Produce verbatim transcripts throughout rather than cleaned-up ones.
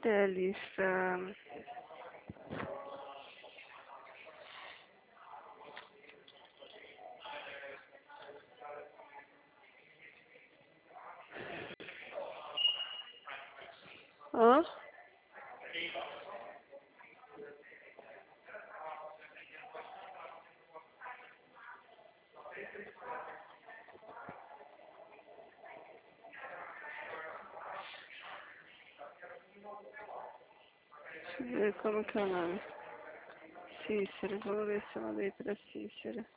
Cadê a lista? Hã? Deixa eu ver como que é o nome. Cícero, vamos ver se eu mandei pra Cícero.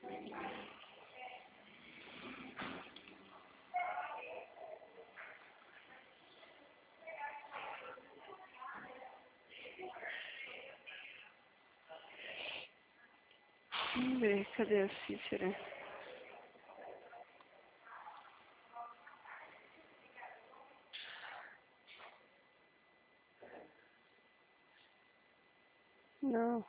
Vamos ver, cadê a Cícera? Não.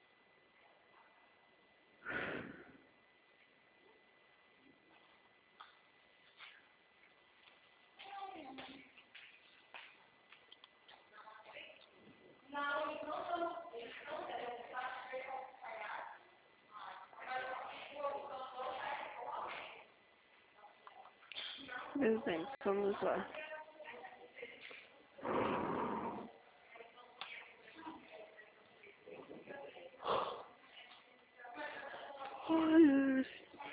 Desenho, vamos lá. Olha.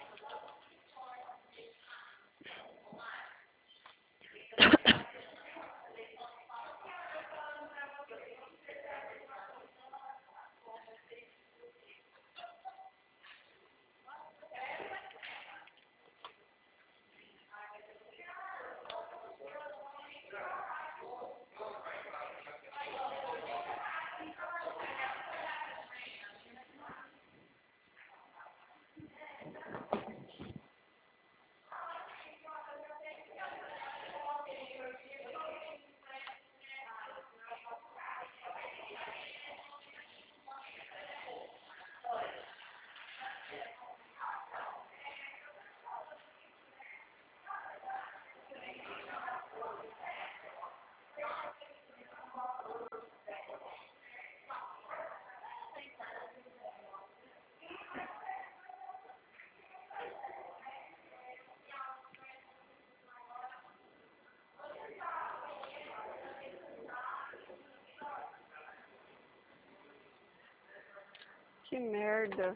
Que merda.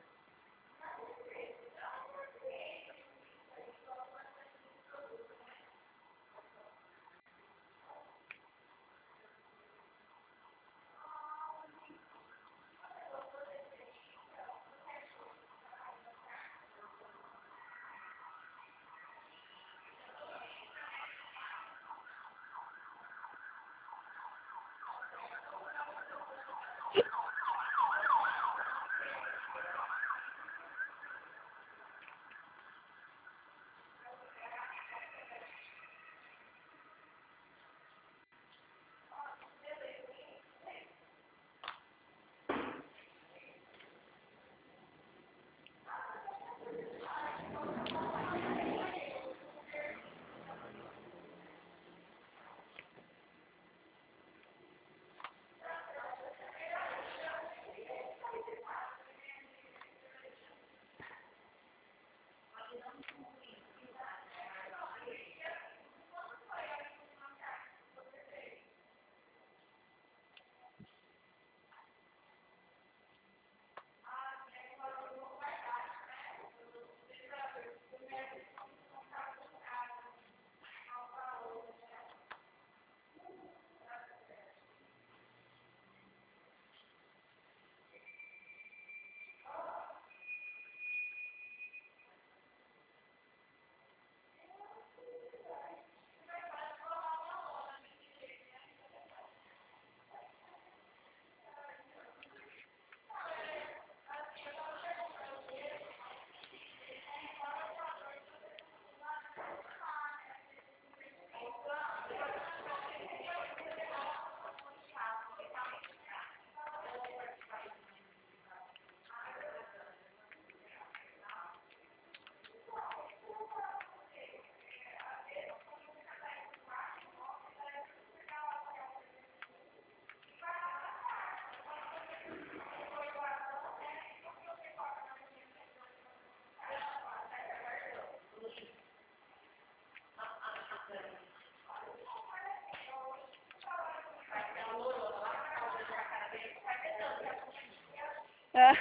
Ah.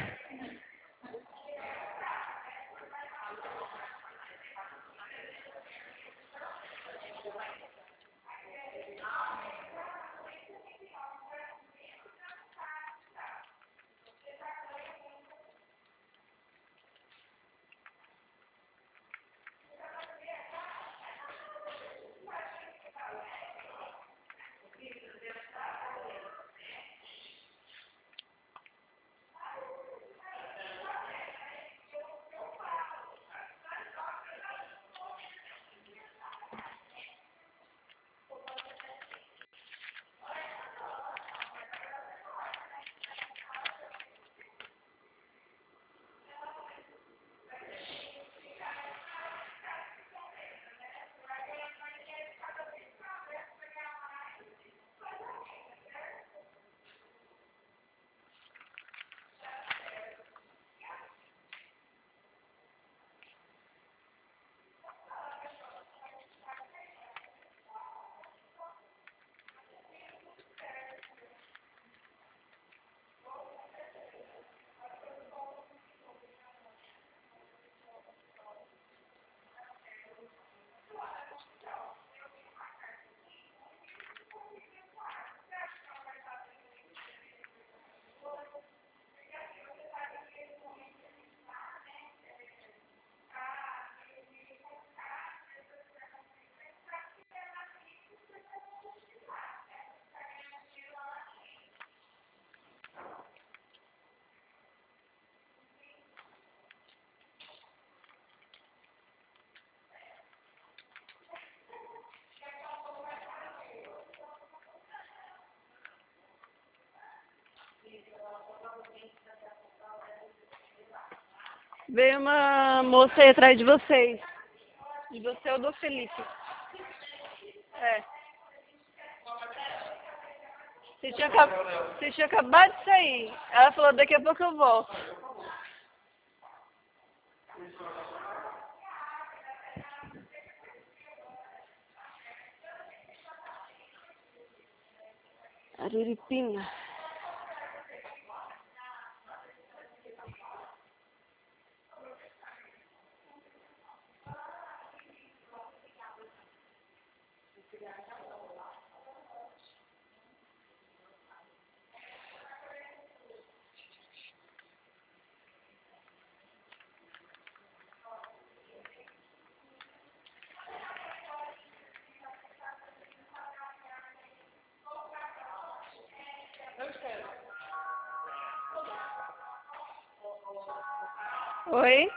Veio uma moça aí atrás de vocês. De você ou do Felipe. É. Você tinha, acab... você tinha acabado de sair. Ela falou, daqui a pouco eu volto. Aruripinha. Oi?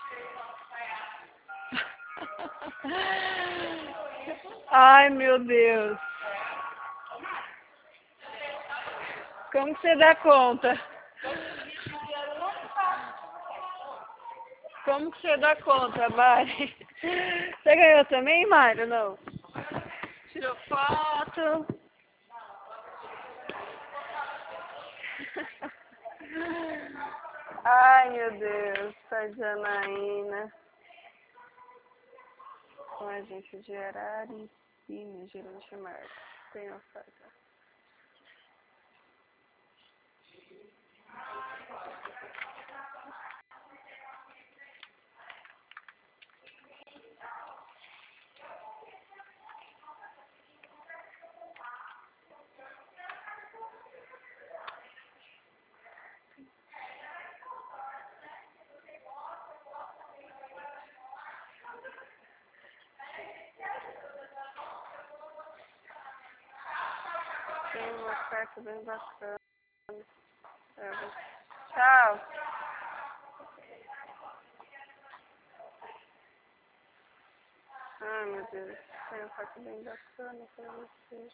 Ai, meu Deus. Como que você dá conta? Como que você dá conta, Mari? Você ganhou também, Mário? Não? Tirou foto. Ai, meu Deus. Tá Janaína. Com a gente de Araripina, gerente Marcos. Tem oferta. Tem uma oferta bem bacana. É, tchau. Ai, meu Deus. Tem uma oferta bem bacana pra você.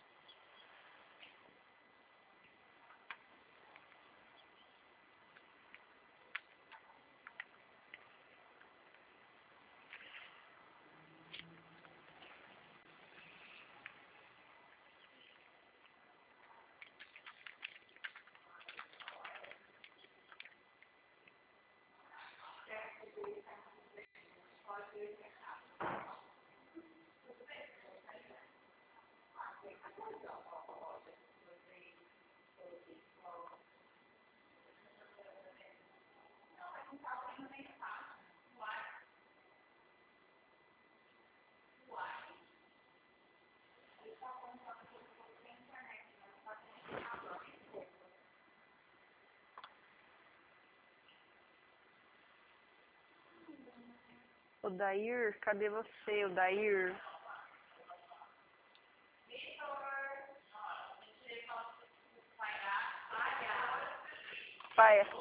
O Dair, cadê você, o Dair? Paia.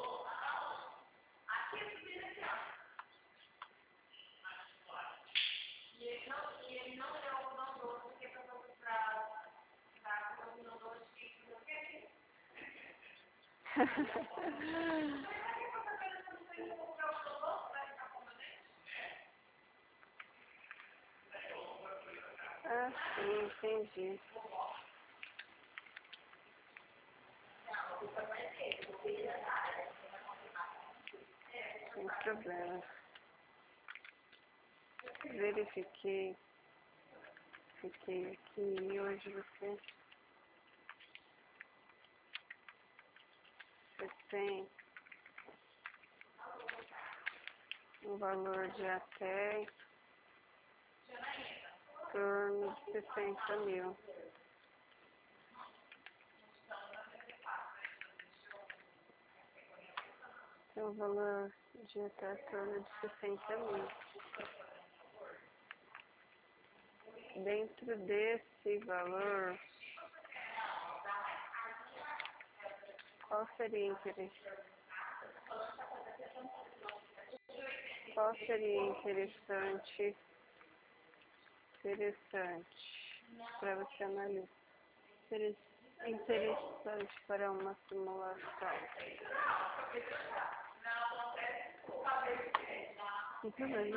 Ah, sim, entendi. Sem problema. Verifiquei. Fiquei aqui e hoje você, você tem um valor de até em torno de sessenta mil. Tem um valor de até em torno de sessenta mil. Dentro desse valor, qual seria interesse? Qual seria interessante, interessante para você analisar? Interessante para uma simulação. Muito bem.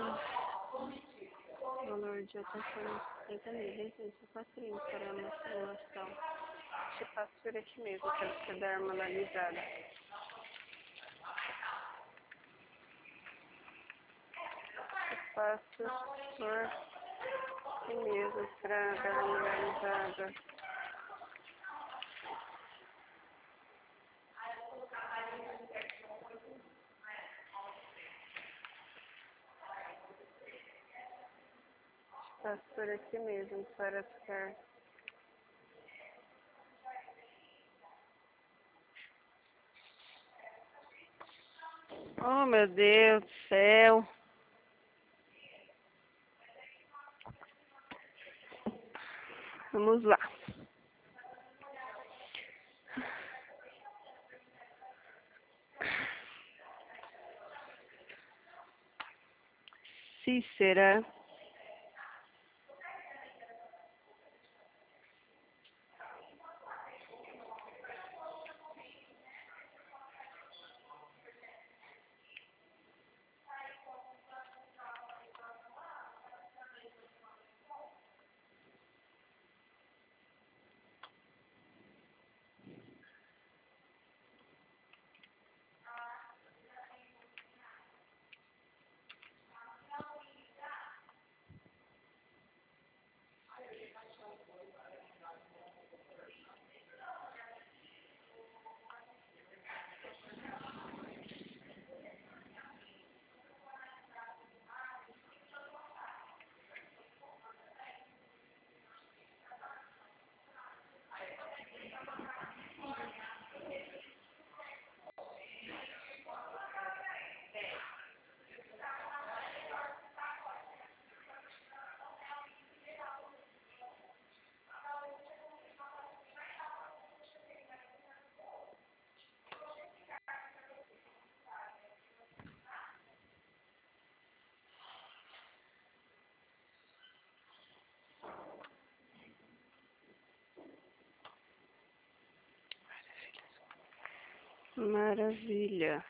O valor de até sessenta mil. Qual seria para uma simulação? Te passo por aqui mesmo para você dar uma analisada. Te passo por aqui mesmo para dar uma analisada. Passo por aqui mesmo para ficar. Oh, meu Deus do céu. Vamos lá. Cícera. Maravilha.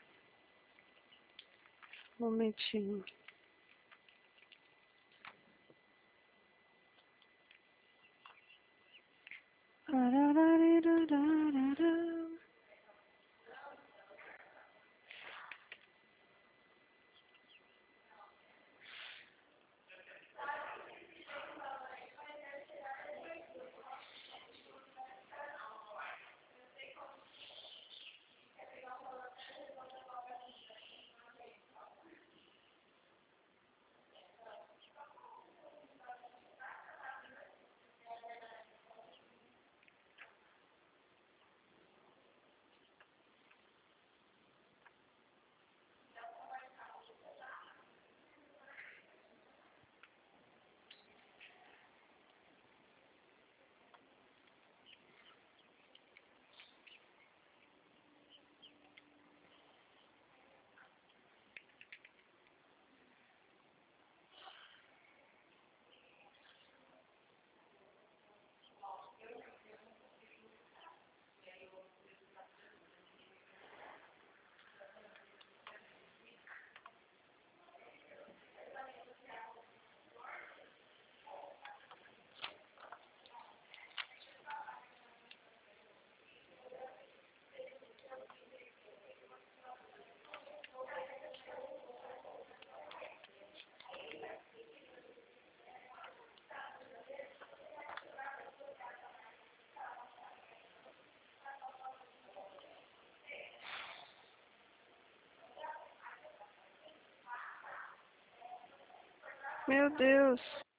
Um momentinho. Meu Deus.